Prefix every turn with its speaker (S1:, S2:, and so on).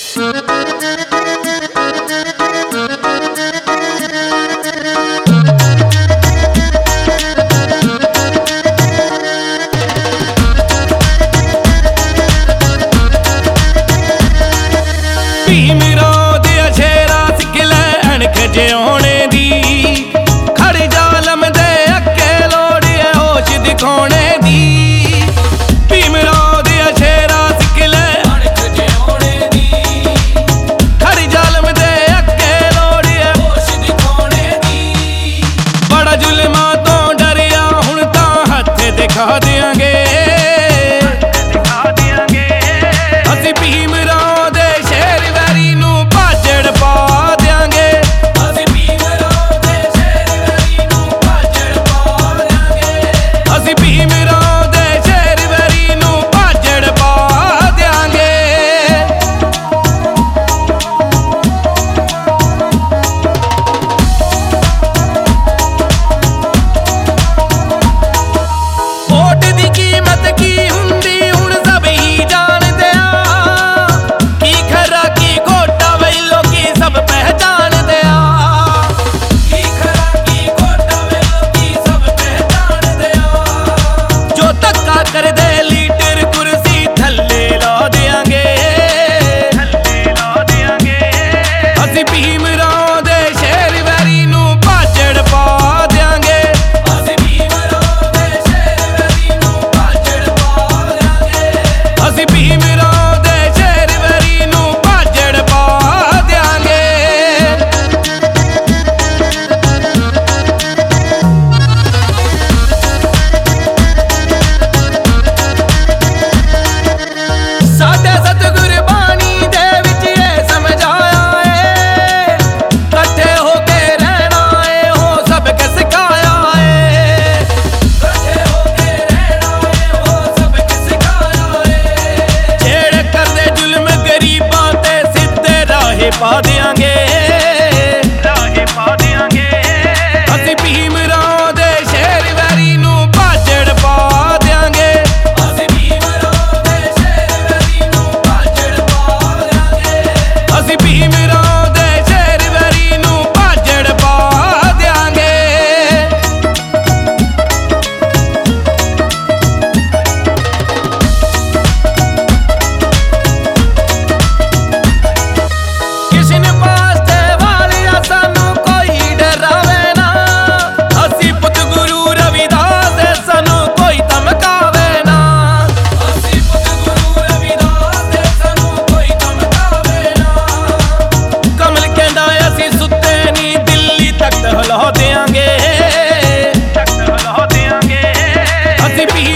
S1: ਜਿਉਣੇ ਦੀ ਖੜ ਜ਼ਾਲਮ ਦੇ ਅੱਗੇ ਲੋੜ ਐ ਹੋਸ਼ ਦਿਖਾਉਣੇ ਦੀ। ਭੀਮਰਾਓ ਦੀਆਂ ਸ਼ੇਰਾਂ ਸਿੱਖ ਲੈ ਅਣਖ ਜਿਉਣੇ ਦੀ ਖੜ ਜ਼ਾਲਮ ਦੇ ਅੱਗੇ ਲੋੜ ਐ ਹੋਸ਼ ਦਿਖਾਉਣੇ ਦੀ। ਬੜਾ ਜ਼ੁਲਮਾਂ ਤੋਂ ਡਰਿਆ ਹੁਣ ਤਾਂ ਹੱਥ ਦਿਖਾ ਦਿਆਂਗੇ ਅਸੀਂ ਭੀਮਰਾਓ ਦੇ ਸ਼ੇਰ ਵੈਰੀ ਨੂੰ ਭਾਜੜ ਪਾ ਪਾ ਦਿਆਂਗੇ ਰਾਹੇ ਪਾ ਦਿਆਂਗੇ ਅਸੀਂ ਭੀਮਰਾਓ ਦੇ ਸ਼ੇਰ ਵੈਰੀ ਨੂੰ ਭਾਜੜ ਪਾ ਦਿਆਂਗੇ ਅਸੀਂ ਭੀਮਰਾਓ ਦੇ ਸ਼ੇਰ ਵੈਰੀ ਨੂੰ ਭਾਜੜ ਪਾ ਦਿਆਂਗੇ ਅਸੀਂ ਭੀਮਰਾਓ ਦੇ ਸ਼ੇਰ ਵੈਰੀ ਨੂੰ ਭਾਜੜ ਪਾ ਦਿਆਂਗੇ। ਹਿਲਾ ਦਿਆਂਗੇ ਅਸੀਂ